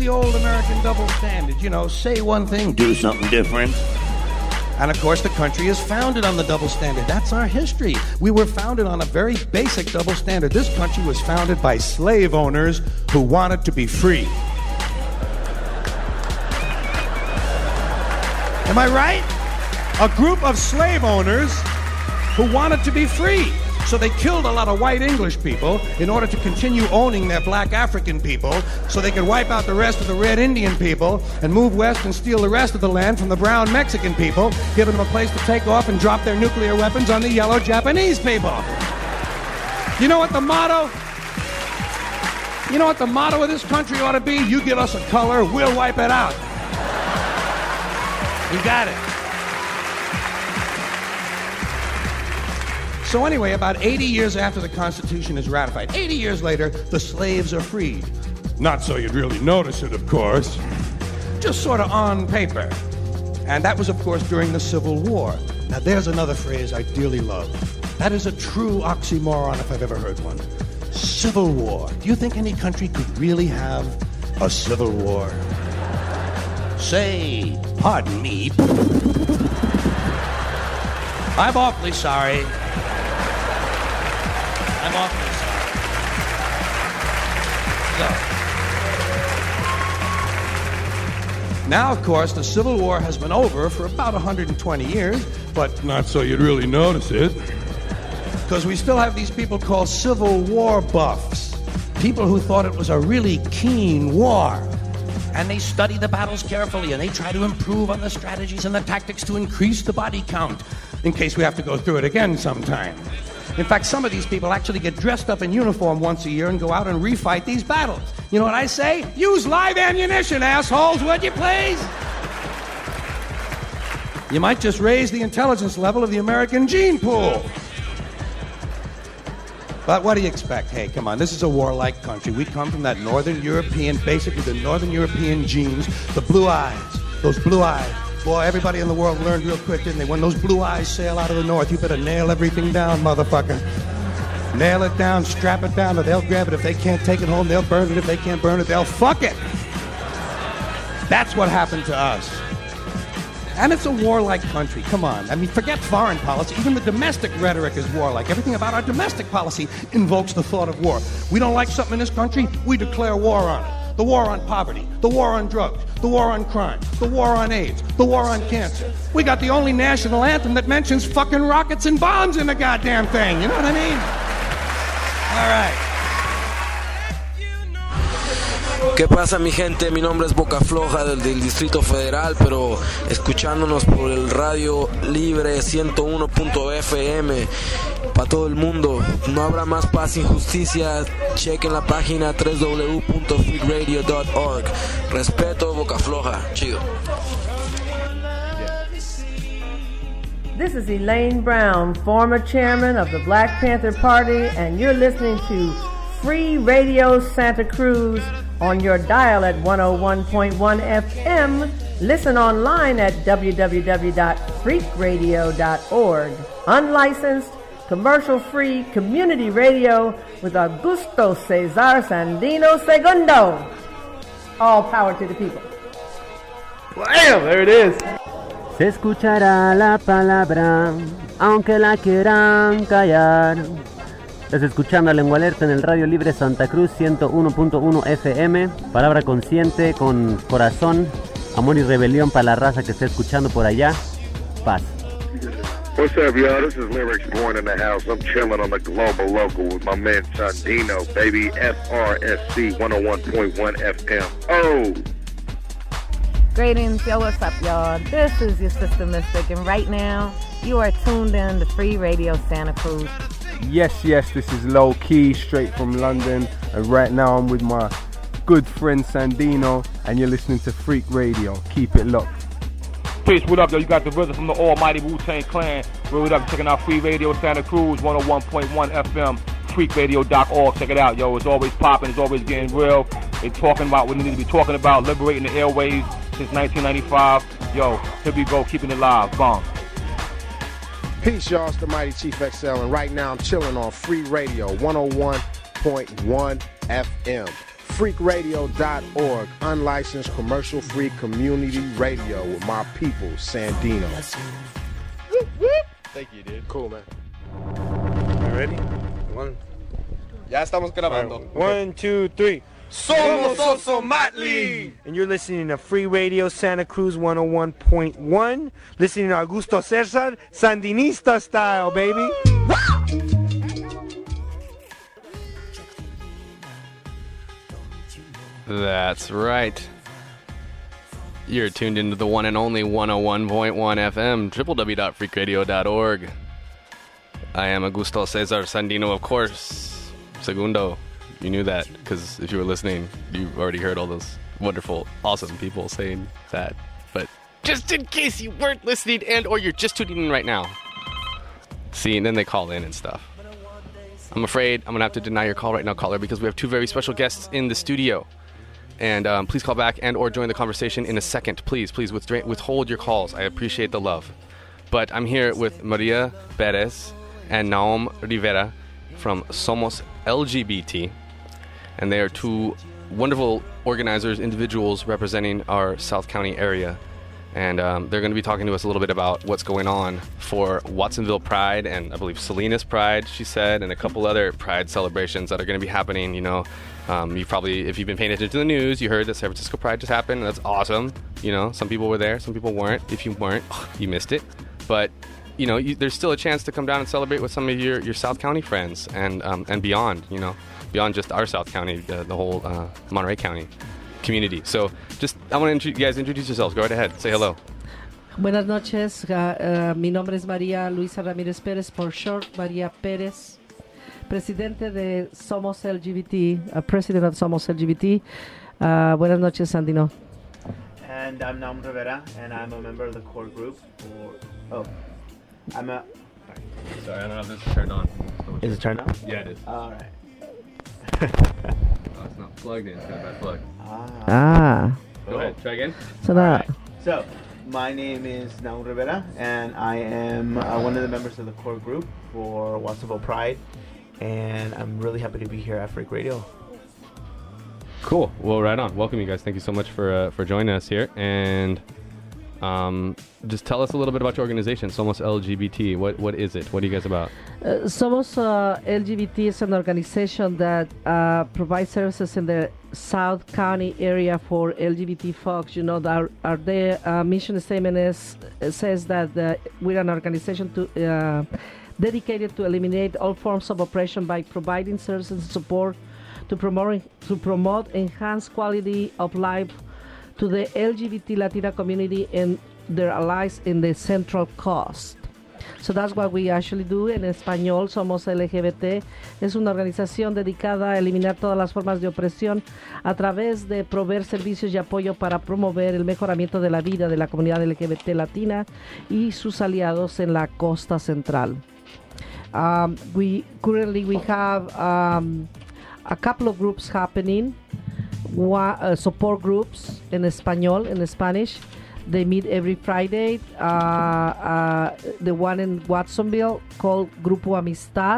the old American double standard. You know, say one thing, do something different. And of course, the country is founded on the double standard. That's our history. We were founded on a very basic double standard. This country was founded by slave owners who wanted to be free. Am I right? A group of slave owners who wanted to be free. So they killed a lot of white English people in order to continue owning their black African people so they could wipe out the rest of the red Indian people and move west and steal the rest of the land from the brown Mexican people, giving them a place to take off and drop their nuclear weapons on the yellow Japanese people. You know what the motto? You know what the motto of this country ought to be? You give us a color, we'll wipe it out. You got it. So anyway, about 80 years after the Constitution is ratified, 80 years later, the slaves are freed. Not so you'd really notice it, of course. Just sort of on paper. And that was, of course, during the Civil War. Now, there's another phrase I dearly love. That is a true oxymoron if I've ever heard one. Civil War. Do you think any country could really have a civil war? Say, pardon me. I'm awfully sorry. I'm awfully sorry. So, now, of course, the Civil War has been over for about 120 years, but not so you'd really notice it. Because we still have these people called Civil War buffs. People who thought it was a really keen war. And they study the battles carefully, and they try to improve on the strategies and the tactics to increase the body count, in case we have to go through it again sometime. In fact, some of these people actually get dressed up in uniform once a year and go out and refight these battles. You know what I say? Use live ammunition, assholes, would you please? You might just raise the intelligence level of the American gene pool. But what do you expect? Hey, come on, this is a warlike country. We come from that Northern European, basically the Northern European genes, the blue eyes, those blue eyes. Boy, everybody in the world learned real quick, didn't they? When those blue eyes sail out of the north, you better nail everything down, motherfucker. Nail it down, strap it down, or they'll grab it. If they can't take it home, they'll burn it. If they can't burn it, they'll fuck it. That's what happened to us. And it's a warlike country. Come on. I mean, forget foreign policy. Even the domestic rhetoric is warlike. Everything about our domestic policy invokes the thought of war. We don't like something in this country, we declare war on it. The war on poverty, the war on drugs, the war on crime, the war on AIDS, the war on cancer. We got the only national anthem that mentions fucking rockets and bombs in the goddamn thing. You know what I mean? All right. ¿Qué pasa, mi gente? Mi nombre es Boca Floja del Distrito Federal, pero escuchándonos por el Radio Libre 101.fm para todo el mundo. No habrá más paz y justicia. Chequen la página www.freakradio.org. Respeto, Boca Floja. Chido. This is Elaine Brown, former chairman of the Black Panther Party, and you're listening to Free Radio Santa Cruz on your dial at 101.1 FM. Listen online at www.freakradio.org. Unlicensed, commercial-free community radio with Augusto Cesar Sandino II. All power to the people. Bam! There it is. Se escuchará la palabra, aunque la quieran callar. Estás escuchando a Lengua Alerta en el Radio Libre Santa Cruz 101.1 FM. Palabra consciente, con corazón, amor y rebelión para la raza que está escuchando por allá. Paz. What's up, y'all? This is Lyrics Born in the house. I'm chilling on the Global Local with my man Sandino, baby. FRSC 101.1 FM. Oh! Greetings, yo, what's up, y'all? This is your sister Mystic, and right now, you are tuned in to Free Radio Santa Cruz. Yes, this is Low Key, straight from London, and right now I'm with my good friend Sandino, and you're listening to Freak Radio. Keep it locked. Peace, what up, yo? You got the brother from the almighty Wu-Tang Clan. What up? Checking out Free Radio Santa Cruz, 101.1 FM, freakradio.org. Check it out, yo. It's always popping. It's always getting real. They're talking about what we need to be talking about, liberating the airwaves since 1995. Yo, here we go, keeping it live. Bomb. Peace, y'all. It's the Mighty Chief XL, and right now I'm chilling on Free Radio 101.1 FM. freakradio.org, unlicensed commercial-free community radio with my people, Sandino. Thank you, dude. Cool, man. You ready? Ya estamos grabando. Right. 1, 2, 3. Somos Oso Motley! And you're listening to Free Radio Santa Cruz 101.1. Listening to Augusto Cesar, Sandinista style, baby. That's right. You're tuned into the one and only 101.1 FM, www.freakradio.org. I am Augusto Cesar Sandino, of course. Segundo. You knew that, because if you were listening, you already heard all those wonderful, awesome people saying that. But just in case you weren't listening and or you're just tuning in right now. See, and then they call in and stuff. I'm afraid I'm going to have to deny your call right now, caller, because we have two very special guests in the studio. And please call back and or join the conversation in a second. Please withhold your calls. I appreciate the love. But I'm here with Maria Perez and Naum Rivera from Somos LGBT. And they are two wonderful organizers, individuals representing our South County area. And they're going to be talking to us a little bit about what's going on for Watsonville Pride and I believe Salinas Pride, she said, and a couple other Pride celebrations that are going to be happening. You know, you probably, if you've been paying attention to the news, you heard that San Francisco Pride just happened. And that's awesome. You know, some people were there, some people weren't. If you weren't, you missed it. But you know, there's still a chance to come down and celebrate with some of your South County friends and beyond. You know, beyond just our South County, the whole Monterey County community. So I want to you guys introduce yourselves. Go right ahead. Say hello. Buenas noches. Mi nombre es María Luisa Ramírez Pérez, por short, María Pérez. Presidente de Somos LGBT, President of Somos LGBT. Buenas noches, Sandino. And I'm Naum Rivera, and I'm a member of the core group. Sorry, I don't know if this is turned on. Is it turned on? Yeah, it is. All right. Oh, it's not plugged in. It's got a bad plug. Go ahead. Try again. So, my name is Naum Rivera, and I am one of the members of the core group for Watsonville Pride, and I'm really happy to be here at Freak Radio. Cool. Well, right on. Welcome, you guys. Thank you so much for joining us here. And just tell us a little bit about your organization, Somos LGBT. What is it? What are you guys about? Somos LGBT is an organization that provides services in the South County area for LGBT folks. You know, our mission statement says that we're an organization dedicated to eliminate all forms of oppression by providing services and support to promote enhanced quality of life to the LGBT Latina community and their allies in the Central Coast. So that's what we actually do. En español, Somos LGBT. Es una organización dedicada a eliminar todas las formas de opresión a través de proveer servicios y apoyo para promover el mejoramiento de la vida de la comunidad LGBT latina y sus aliados en la costa central. We have a couple of groups happening. Support groups in español, in Spanish. They meet every Friday. The one in Watsonville called Grupo Amistad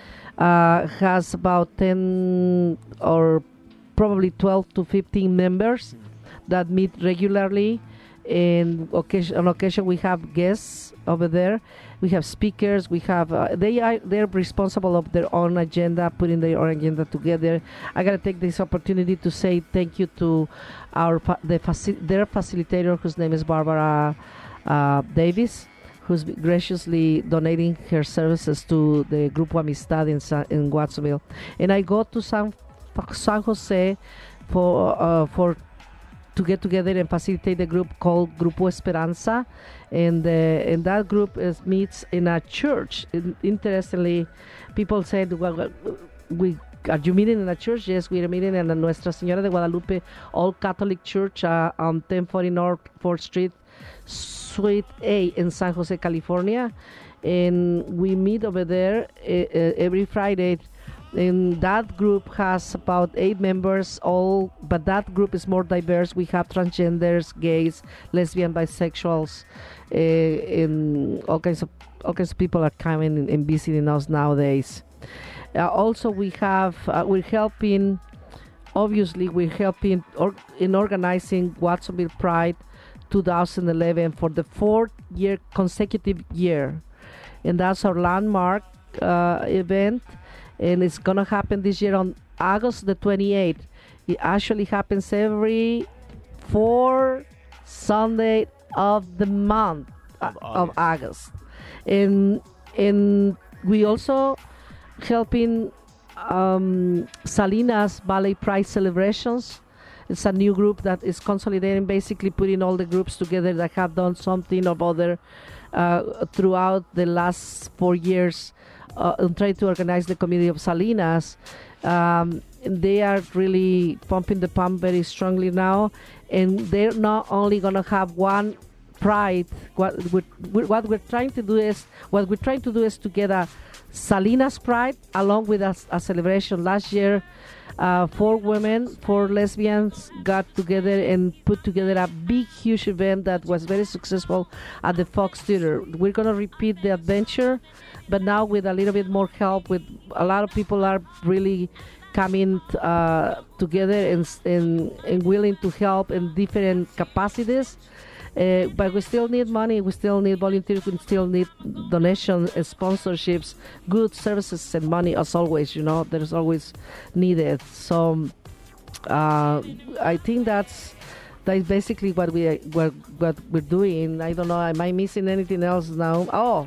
has about 10 or probably 12 to 15 members that meet regularly. And on occasion we have guests over there. We have speakers. We have they're responsible of their own agenda, putting their own agenda together. I gotta take this opportunity to say thank you to their facilitator, whose name is Barbara Davis, who's graciously donating her services to the Grupo Amistad in Watsonville. And I go to San Jose to get together and facilitate the group called Grupo Esperanza, and that group meets in a church. Interestingly, people said, well, are you meeting in a church? Yes, we are meeting in the Nuestra Señora de Guadalupe All Catholic Church on 1040 North 4th Street, Suite A in San Jose, California. And we meet over there every Friday. And that group has about 8 members, but that group is more diverse. We have transgenders, gays, lesbian, bisexuals, and all kinds of people are coming and visiting us nowadays. Also, we're helping obviously we're helping in organizing Watsonville Pride 2011 for the 4th year consecutive year, and that's our landmark event, and it's gonna happen this year on August the 28th. It actually happens every 4th Sunday of the month of August, and we also helping Salinas Ballet Pride Celebrations. It's a new group that is consolidating, basically putting all the groups together that have done something or other throughout the last 4 years and trying to organize the community of Salinas. They are really pumping the pump very strongly now, and they're not only going to have one pride. What we're trying to do is to get a Salinas Pride along with a celebration. Last year, 4 lesbians got together and put together a big, huge event that was very successful at the Fox Theater. We're going to repeat the adventure, but now with a little bit more help. With a lot of people are really coming together and willing to help in different capacities. But we still need money, we still need volunteers, we still need donations, sponsorships, good services and money as always, there's always needed. So I think that's basically what we're doing. I don't know, am I missing anything else now? Oh,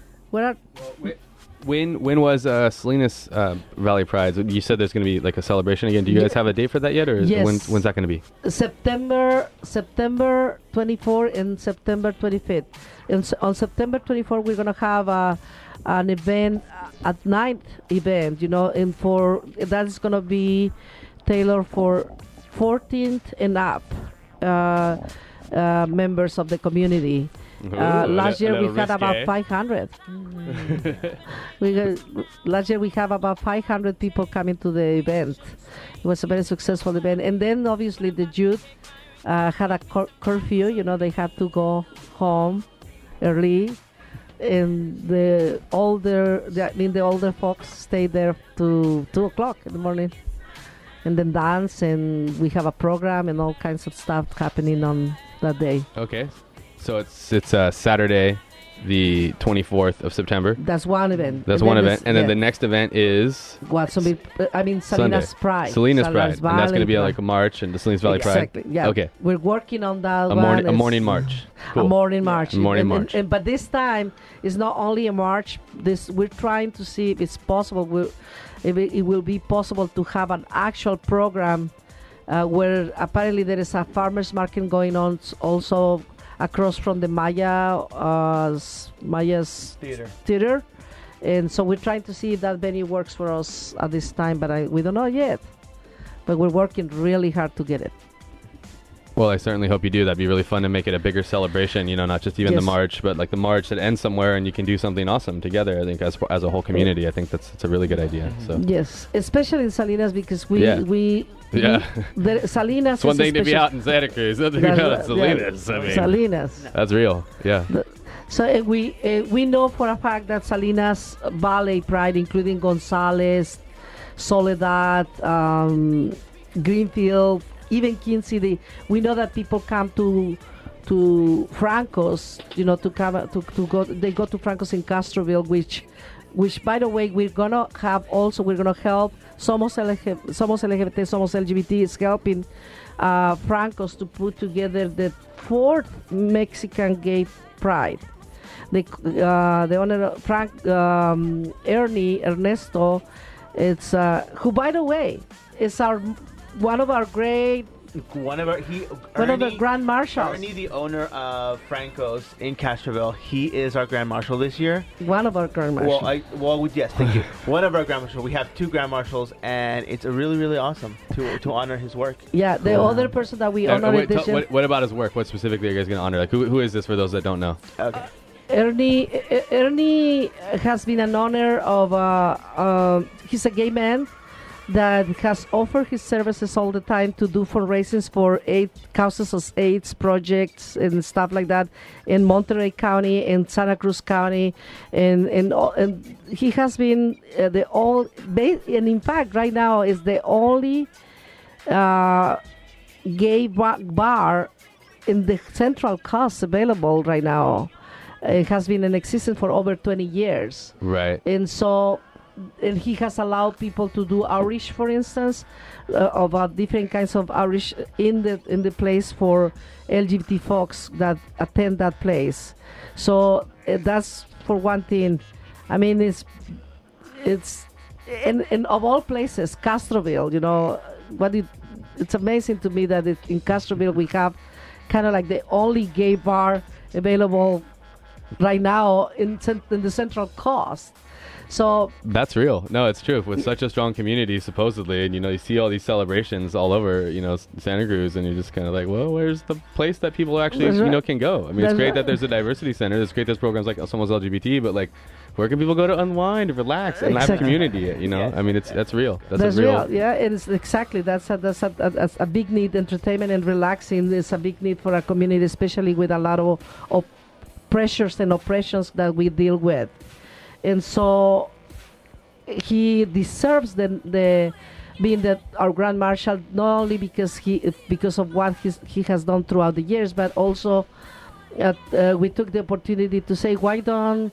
When was Salinas Valley Pride? You said there's going to be like a celebration again. Do you guys have a date for that yet, or yes. when's that going to be? September 24 and September 25th. And on September 24, we're going to have an event, at night event, and that is going to be tailored for 14th and up members of the community. Last year we had about 500. Last year we have about 500 people coming to the event. It was a very successful event. And then obviously the youth had a curfew. They had to go home early, and the older folks stayed there to 2 o'clock in the morning, and then dance, and we have a program and all kinds of stuff happening on that day. Okay. So it's Saturday, the 24th of September. That's one event. That's one event. And then the next event is... Salinas Pride. Salinas Pride. And that's going to be like a march and the Salinas Valley Pride. Exactly, yeah. Okay. We're working on that a morning march. Cool. A morning march. Morning march. But this time, it's not only a march. We're trying to see if it's possible, if it will be possible to have an actual program where apparently there is a farmer's market going on also across from the Maya's theater, and so we're trying to see if that venue works for us at this time, but we don't know yet, but we're working really hard to get it. Well, I certainly hope you do. That'd be really fun to make it a bigger celebration, not just even the march, but like the march that ends somewhere and you can do something awesome together. I think as a whole community, I think it's a really good idea. So yes, especially in Salinas, because Salinas. It's one thing to be out in Santa Cruz, another thing out in Salinas. Salinas. That's real. Yeah. So we know for a fact that Salinas Ballet Pride, including Gonzales, Soledad, Greenfield, even King City, we know that people come to Franco's, to go. They go to Franco's in Castroville, which by the way, we're gonna help. Somos LGBT, Somos LGBT is helping Franco's to put together the 4th Mexican Gay Pride. The owner Frank Ernesto, it's who by the way is one of our Grand Marshals. Ernie, the owner of Franco's in Castroville, he is our Grand Marshal this year. One of our Grand Marshals. Yes, thank you. One of our Grand Marshals. We have 2 Grand Marshals, and it's really, really awesome to honor his work. Yeah, the other person that we honor this year. What about his work? What specifically are you guys going to honor? Like, who is this for those that don't know? Okay. Ernie has been an honor of. He's a gay man that has offered his services all the time to do fundraisings for causes of AIDS projects and stuff like that in Monterey County and Santa Cruz County, and he has been and in fact right now is the only gay bar in the central coast available right now. It has been in existence for over 20 years. Right. And so and he has allowed people to do outreach, for instance, about different kinds of outreach in the place for LGBT folks that attend that place. So that's for one thing. I mean, it's and of all places, Castroville. You know, it's amazing to me that in Castroville we have kind of like the only gay bar available right now in the Central Coast. So that's real. No, it's true. With such a strong community, supposedly, and you see all these celebrations all over, Santa Cruz, and you're just kind of like, well, where's the place that people actually, can go? I mean, it's great that there's a diversity center. It's great there's programs like Somos LGBT, but like, where can people go to unwind, relax, and have community? I mean, that's real. That's real. Yeah, it is exactly. That's a big need. Entertainment and relaxing is a big need for our community, especially with a lot of pressures and oppressions that we deal with. And so he deserves the being our Grand Marshal, not only because of what he has done throughout the years, but also we took the opportunity to say, why don't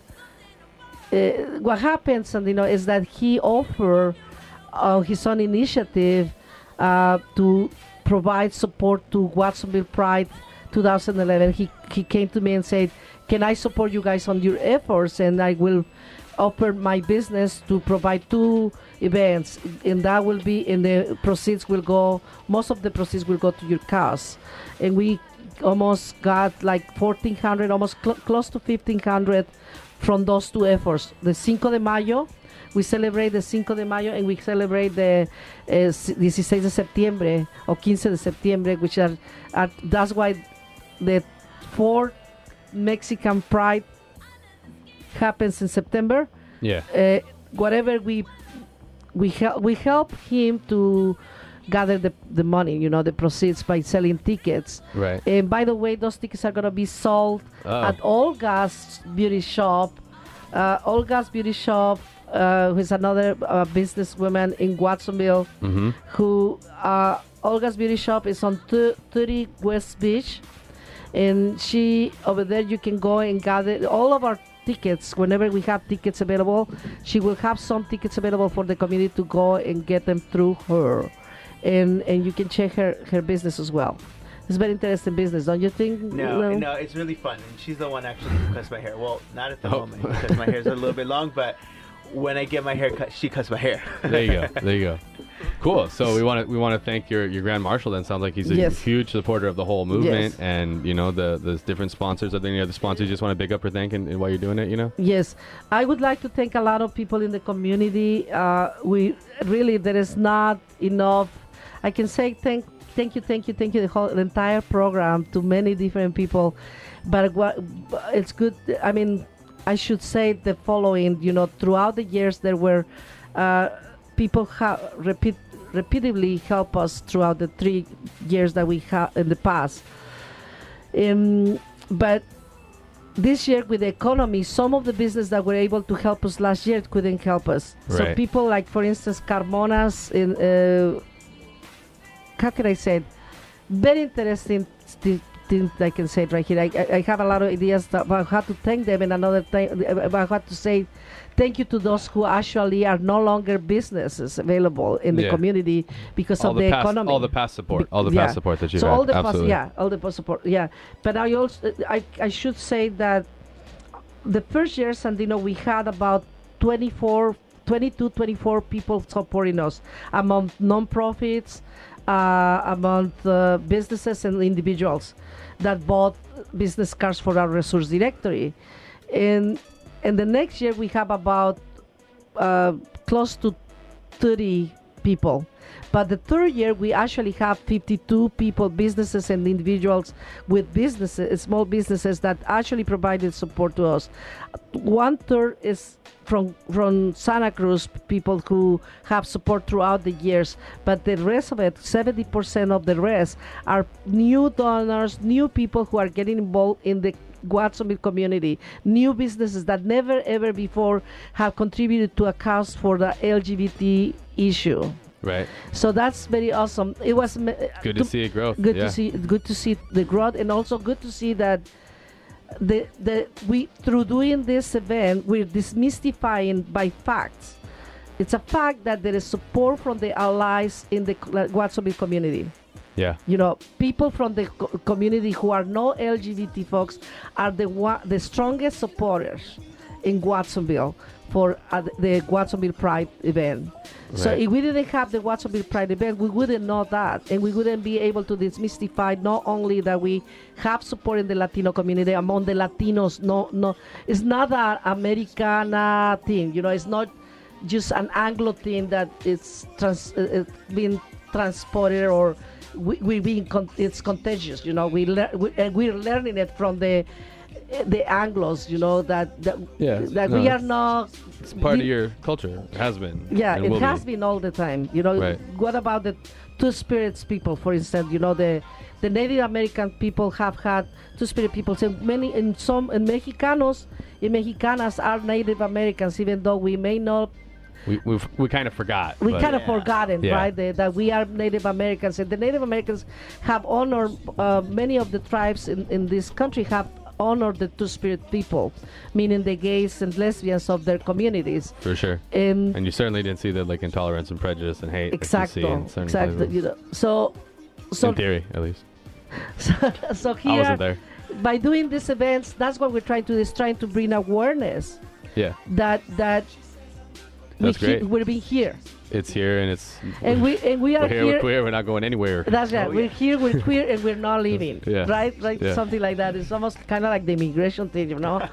what happens, and is that he offered his own initiative to provide support to Watsonville Pride 2011. He came to me and said, can I support you guys on your efforts, and I will offer my business to provide 2 events, and that will be, and the proceeds will go, most of the proceeds will go to your cause. And we almost got like 1,400, almost close to 1,500 from those 2 efforts. The Cinco de Mayo, we celebrate the Cinco de Mayo, and we celebrate the 16 de septiembre or 15 de septiembre, which are that's why the 4th Mexican Pride happens in September. Yeah. Whatever we help him to gather the money, the proceeds by selling tickets. Right. And by the way, those tickets are going to be sold at Olga's Beauty Shop. Olga's Beauty Shop, who is another businesswoman in Watsonville, who Olga's Beauty Shop is on 30 West Beach. And over there you can go and gather all of our tickets. Whenever we have tickets available, she will have some tickets available for the community to go and get them through her. And you can check her business as well. It's a very interesting business, don't you think? No, it's really fun. And she's the one actually who cuts my hair. Well, not at the moment because my hair's a little bit long, but when I get my hair cut, she cuts my hair. There you go. Cool. So we want to thank your Grand Marshal. Then sounds like he's a huge supporter of the whole movement, and the different sponsors. Are there any other sponsors you just want to big up or thank, and while you're doing it, Yes, I would like to thank a lot of people in the community. We really, there is not enough. I can say thank you the entire program to many different people, but it's good. I mean, I should say the following. Throughout the years there were people repeatedly help us throughout the 3 years that we have in the past. But this year with the economy, some of the business that were able to help us last year couldn't help us. Right. So people like, for instance, Carmona's in how can I say it? Very interesting thing I can say it right here. I have a lot of ideas about how to thank them, and another thing about how to say thank you to those who actually are no longer businesses available in the community because of the economy. All the past support, past support that you've had. All the past support. Yeah, but I should say that the first year, Sandino, we had about 24 people supporting us among non-profits, among businesses and individuals that bought business cards for our resource directory. And the next year we have about close to 30 people. But the third year we actually have 52 people, businesses and individuals with businesses, small businesses that actually provided support to us. 1/3 is from Santa Cruz, people who have support throughout the years, but the rest of it, 70% of the rest, are new donors, new people who are getting involved in the Watsonville community, new businesses that never ever before have contributed to a cause for the LGBT issue. Right. So that's very awesome. It was good to see it grow. Good to see the growth, and also good to see that we through doing this event we're demystifying by facts. It's a fact that there is support from the allies in the Watsonville community. Yeah. You know, people from the community who are no LGBT folks are the strongest supporters in Watsonville for the Watsonville Pride event. Right. So if we didn't have the Watsonville Pride event, we wouldn't know that, and we wouldn't be able to demystify not only that we have support in the Latino community among the Latinos. No, it's not an Americana thing. You know, it's not just an Anglo thing that it's being transported or it's contagious. You know, we're learning it from the Anglos, you know, that we are not. It's part of your culture. It has been. Yeah, it has been all the time. You know, right. What about the Two Spirits people, for instance? You know, the Native American people have had Two Spirit people. So Mexicanos and Mexicanas are Native Americans, even though we may not. We kind of forgot. We kind of forgotten, right? That we are Native Americans, and the Native Americans have honored many of the tribes in this country have honored the Two-Spirit people, meaning the gays and lesbians of their communities. For sure. And you certainly didn't see the like intolerance and prejudice and hate. Exactly. You know, so in theory, at least. So here, I wasn't there. By doing these events, that's what we're trying to do. Is trying to bring awareness. Yeah. That great. We're being here. It's here, and it's we are here. We're queer. We're not going anywhere. That's right. We're here. We're queer, and we're not leaving. Right? Like something like that. It's almost kind of like the immigration thing, you know.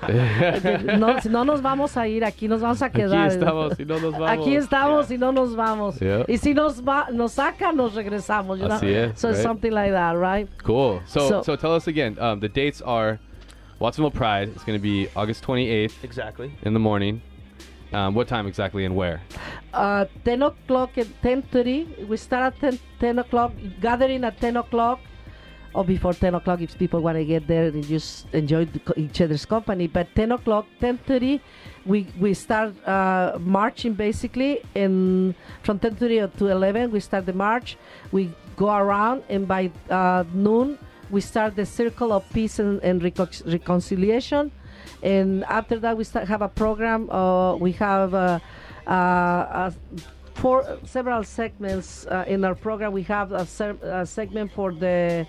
No nos vamos a ir. Aquí nos vamos a quedar. Aquí estamos y no nos vamos. Aquí estamos y no nos vamos. Y si nos sacan, nos regresamos. You know. Así es, so it's something like that, right? Cool. So tell us again. The dates are Watsonville Pride. It's going to be August 28th. Exactly. In the morning. What time exactly and where? 10 o'clock and 10:30. We start at 10 o'clock, gathering at 10 o'clock, or before 10 o'clock if people want to get there and just enjoy each other's company. But 10 o'clock, 10:30, we start marching basically, and from 10:30 to 11 we start the march. We go around, and by noon we start the Circle of Peace and Reconciliation. And after that, we have a program. We have several segments in our program. We have a segment for the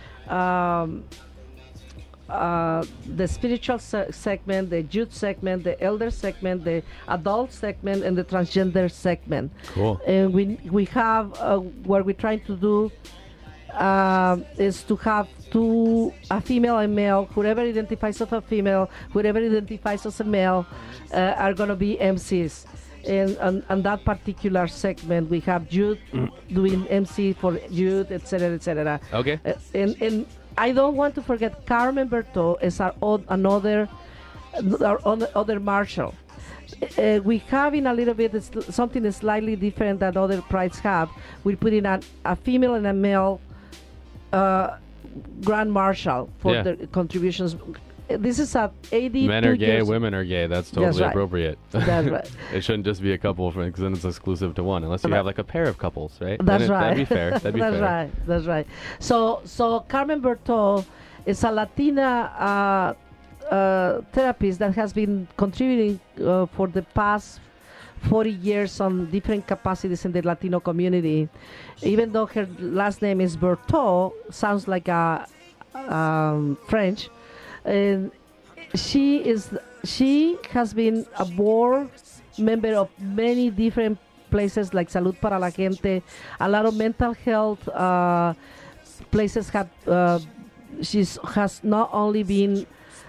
spiritual segment, the youth segment, the elder segment, the adult segment, and the transgender segment. Cool. And we have what we're trying to do is to have a female and male. Whoever identifies as a female, whoever identifies as a male, are going to be MCs. And on that particular segment, we have youth doing MC for youth, etc., etc. Okay. And I don't want to forget Carmen Berto is our other marshal. We have in a little bit something slightly different that other prides have. We put in a female and a male Grand Marshal for the contributions. This is at 82 Men are gay, years. Women are gay. That's totally appropriate. That's right. It shouldn't just be a couple, because then it's exclusive to one, unless you have like a pair of couples, right? That's right. That'd be fair. That'd be fair. That's right. So Carmen Berto is a Latina therapist that has been contributing for the past 40 years on different capacities in the Latino community. Even though her last name is Berto, sounds like a French. And she has been a board member of many different places like Salud para la Gente. A lot of mental health places have. She has not only been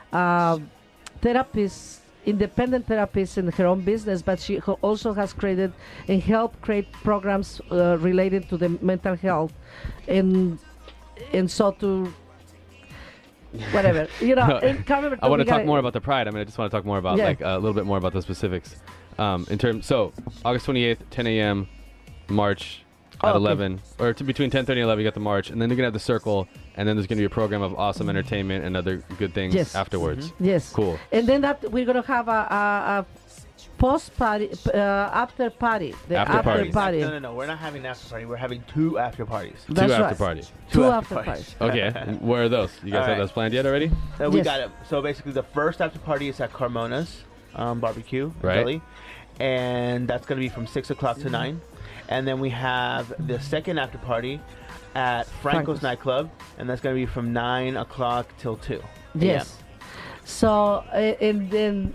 independent therapist in her own business, but she also has created and helped create programs related to the mental health, and so to. Whatever, you know. I want to talk more about the Pride. I just want to talk more about a little bit more about the specifics. So August 28th, 10 a.m. march at 11, or between 10:30 and 11, you got the march, and then you're gonna have the circle, and then there's gonna be a program of awesome entertainment and other good things afterwards. Yes. Cool. And then we're gonna have a post party, after party. The After party. No, we're not having an after party. We're having 2 after parties. That's Two right. after parties. Two after parties. Okay, where are those? You guys have those planned yet already? So we got it. So basically, the first after party is at Carmona's Barbecue in Right. Philly, and that's going to be from 6 o'clock to 9. And then we have the second after party at Franco's Nightclub, and that's going to be from 9 o'clock till 2. Yes. So and then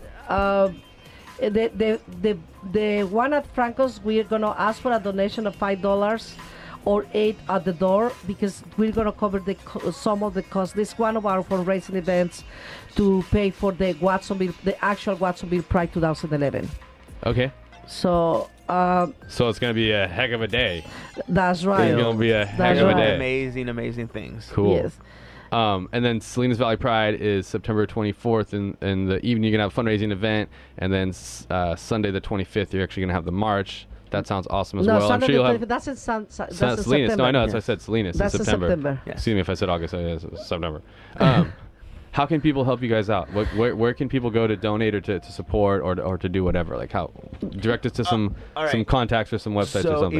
the one at Franco's, we're gonna ask for a donation of $5 or $8 at the door, because we're gonna cover some of the cost. This is one of our fundraising events to pay for the actual Watsonville Pride 2011. Okay. So So it's gonna be a heck of a day. That's right. It's gonna be a heck of a day. Amazing things. Cool. Yes. And then Salinas Valley Pride is September 24th, and in the evening you're going to have a fundraising event, and then Sunday the 25th you're actually going to have the march. That sounds awesome as well. I'm sure you'll have... That's in that's in Salinas. September. No, I know. That's what I said. Salinas. That's in September. Yeah. Excuse me if I said August. It's September. How can people help you guys out? Where can people go to donate or to support or to do whatever? Like how? Direct us to some contacts or some websites or something.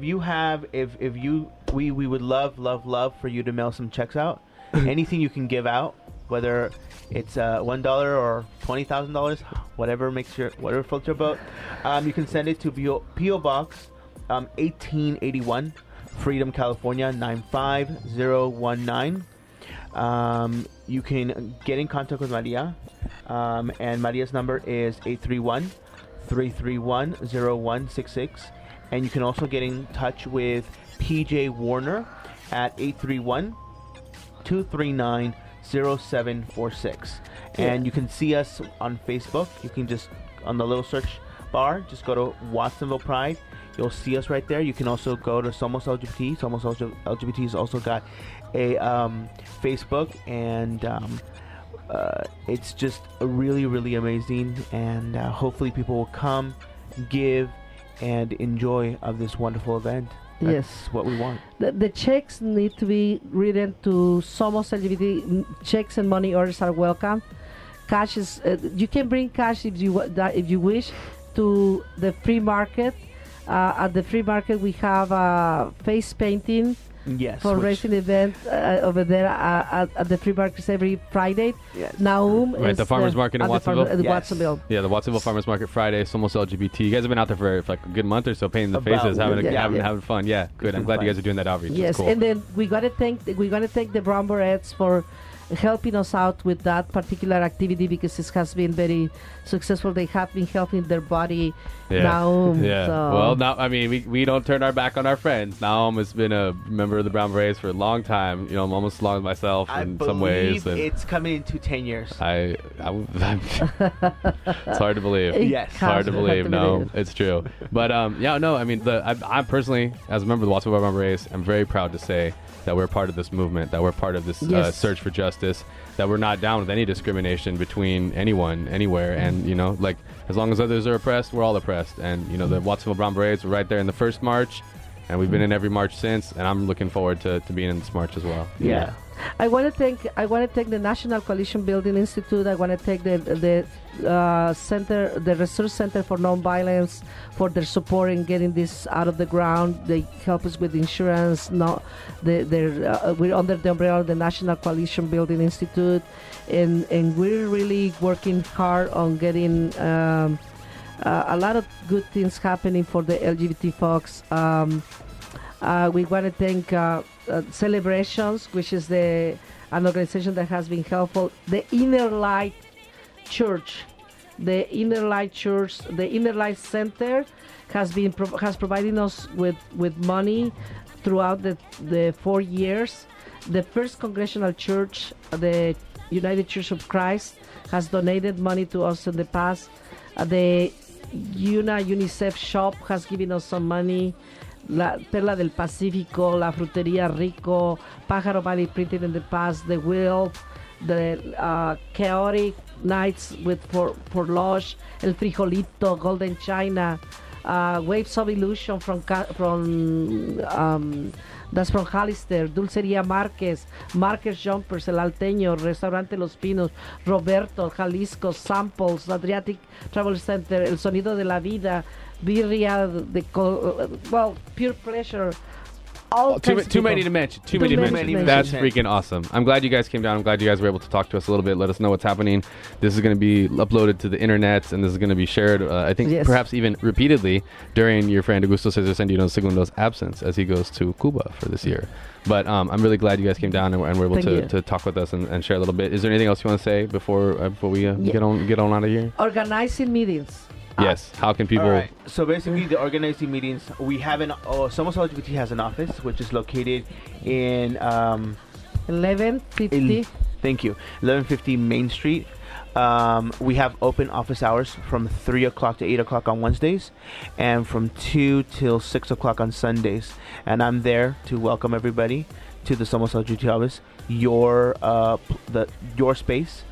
We would love for you to mail some checks out. Anything you can give out, whether it's $1 or $20,000, whatever floats your boat. You can send it to P.O. Box 1881, Freedom, California 95019. You can get in contact with Maria, and Maria's number is 831-331-0166. And you can also get in touch with PJ Warner at 831-239-0746. And you can see us on Facebook. You can just, on the little search bar, just go to Watsonville Pride. You'll see us right there. You can also go to Somos LGBT. Somos LGBT has also got a Facebook, and it's just really amazing. And hopefully people will come, give, and enjoy of this wonderful event. That's what we want. The checks need to be written to Somos LGBT. Checks and money orders are welcome. Cash is you can bring cash if you wish to the free market. At the free market, we have face painting. Yes. Fundraising event over there at the free markets every Friday. Yes. Naum Right, is the farmers market in Watsonville. Watsonville. Yeah, the Watsonville Farmers Market Friday. Somos LGBT. You guys have been out there for like a good month or so, painting the faces, having fun. Yeah, good. I'm glad you guys are doing that outreach. Yes, cool. and then we gotta thank the Brown Berets for helping us out with that particular activity, because it has been very successful. They have been helping their body. Naum. Yeah. So. Well, now I mean we don't turn our back on our friends. Naum has been a member of the Brown Berets for a long time. You know, I'm almost as long as myself in some ways. And it's coming into 10 years. It's hard to believe. Yes. It's hard to believe. No, it's true. But I mean, I personally, as a member of the Watsonville Brown Berets, I'm very proud to say that we're part of this movement, that we're part of this search for justice, that we're not down with any discrimination between anyone, anywhere. And, you know, like, as long as others are oppressed, we're all oppressed. And, you know, the Watsonville Brown Berets were right there in the first march, and we've been in every march since, and I'm looking forward to being in this march as well. Yeah. I want to thank the National Coalition Building Institute. I want to thank the center, the Resource Center for Nonviolence, for their support in getting this out of the ground. They help us with insurance. We're under the umbrella of the National Coalition Building Institute, and we're really working hard on getting a lot of good things happening for the LGBT folks. We want to thank Celebrations, which is an organization that has been helpful. The Inner Light Church, the Inner Light Center has provided us with money throughout the 4 years. The First Congregational Church, the United Church of Christ, has donated money to us in the past. The UNICEF shop has given us some money. La Perla del Pacífico, La Frutería Rico, Pájaro Valley Printing in the past, The Will, the Chaotic Nights for Lush, El Frijolito, Golden China, Waves of Illusion that's from Hollister, Dulcería Márquez, Márquez Jumpers, El Alteño, Restaurante Los Pinos, Roberto, Jalisco, Samples, Adriatic Travel Center, El Sonido de la Vida, Birria, Pure Pleasure. Too many to mention. Too many to mention. That's freaking awesome. I'm glad you guys came down. I'm glad you guys were able to talk to us a little bit. Let us know what's happening. This is going to be uploaded to the internet, and this is going to be shared, I think, perhaps even repeatedly during your friend Augusto Cesar Sandino Segundo's absence as he goes to Cuba for this year. But I'm really glad you guys came down and were able to talk with us and share a little bit. Is there anything else you want to say before we get on out of here? Organizing meetings. Yes. How can people? All right. So basically, the organizing meetings, we have Somos LGBT has an office which is located in 1150. Thank you. 1150 Main Street. We have open office hours from 3 o'clock to 8 o'clock on Wednesdays, and from 2 till 6 o'clock on Sundays. And I'm there to welcome everybody to the Somos LGBT office, your space.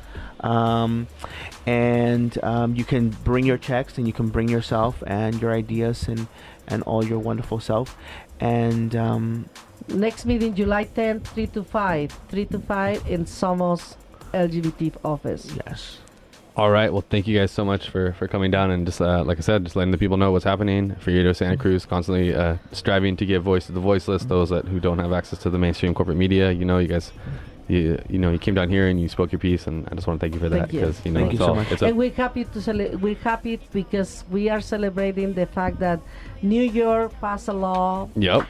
You can bring your checks, and you can bring yourself and your ideas and all your wonderful self. And next meeting July 10th, 3 to 5 in Somos LGBT office. Yes. All right. Well, thank you guys so much for coming down and just like I said, just letting the people know what's happening. Free Radio Santa Cruz constantly striving to give voice to the voiceless, those who don't have access to the mainstream corporate media. You know, you guys. You came down here and you spoke your piece, and I just want to thank you for that. Because thank you so much. And we're happy we're happy because we are celebrating the fact that New York passed a law. Yep.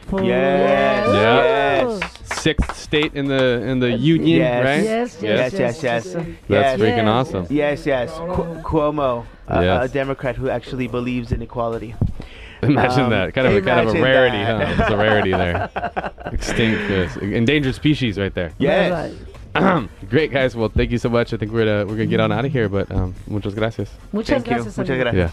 Yes. Sixth state in the union, right? Yes. That's freaking awesome. Yes. Cuomo, a Democrat who actually believes in equality. Imagine that. Kind of a rarity, huh? It's a rarity there. Extinct, endangered species right there. Yes. Great, guys. Well, thank you so much. I think we're gonna get on out of here, but muchas gracias. Muchas gracias. Yeah.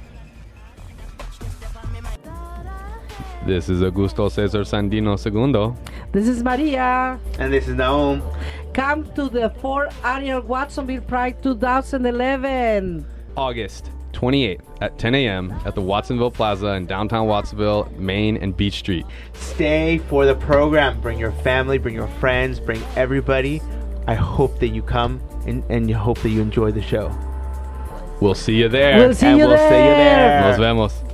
This is Augusto Cesar Sandino Segundo. This is Maria. And this is Naum. Come to the 4th Annual Watsonville Pride 2011. August 28th at 10 a.m. at the Watsonville Plaza in downtown Watsonville, Main and Beach Street. Stay for the program. Bring your family, bring your friends, bring everybody. I hope that you come and hope that you enjoy the show. We'll see you there. We'll see you there. Nos vemos.